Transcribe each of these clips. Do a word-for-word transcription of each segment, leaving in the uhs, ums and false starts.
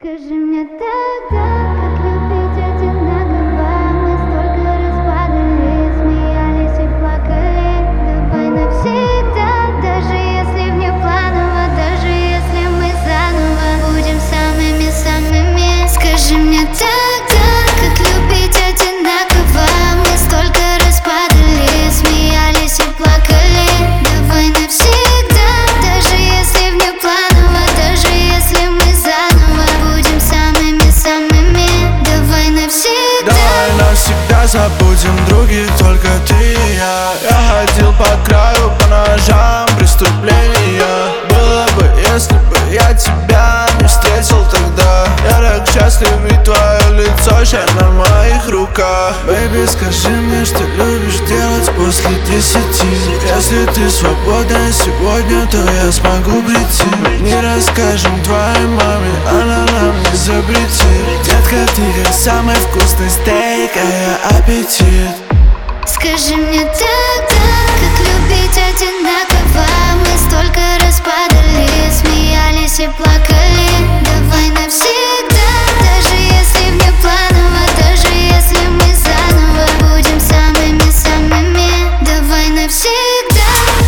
Скажи мне тогда, как любить одинаково. Мы столько раз падали, смеялись и плакали. Давай навсегда, даже если внепланово, даже если мы заново будем самыми-самыми. Скажи мне тогда, как любить одинаково. Мы столько раз падали, смеялись и плакали. Давай навсегда, даже если внепланово, даже если мы заново будем самыми-самыми. Давай навсегда. Давай навсегда забудем других, только ты и я. Я ходил по краю, по ножам преступления. Было бы, если бы я тебя не встретил тогда. Я так счастлив, ведь твое лицо сейчас на моих руках. Бэйби, скажи мне, что любишь делать после десяти. Если ты свободна сегодня, то я смогу прийти. Не расскажем твоей маме, она нам не запретит. Детка, ты как самый вкусный стейк, а я аппетит. Скажи мне тогда, как любить одинаково. Мы столько раз падали, смеялись и плакали. Давай навсегда, даже если внепланово, даже если мы заново будем самыми-самыми. Давай навсегда.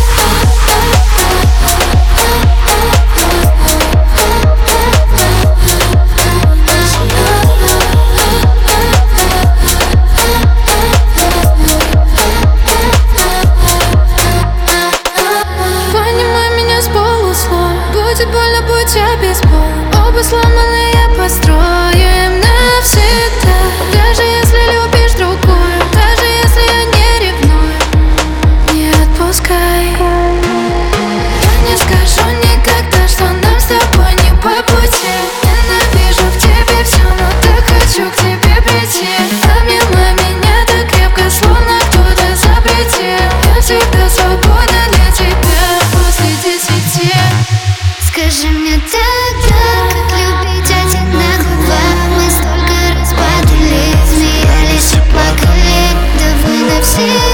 Будет больно, будь я без боли. Оба сломанные построим навсегда. Даже если любишь другую, даже если я не ревную, не отпускай. Я не скажу никогда, что нам с тобой не по пути. Ненавижу в тебе все, но так хочу к тебе прийти. Обняла меня так крепко, словно кто-то запретил. Я всегда свободна для тебя после десяти. Скажи мне тогда, как любить одинаково. Мы столько раз падали, смеялись и плакали. Давай навсегда.